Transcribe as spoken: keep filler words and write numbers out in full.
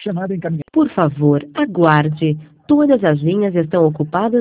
Chamada encaminhada. Por favor, aguarde. Todas as linhas estão ocupadas.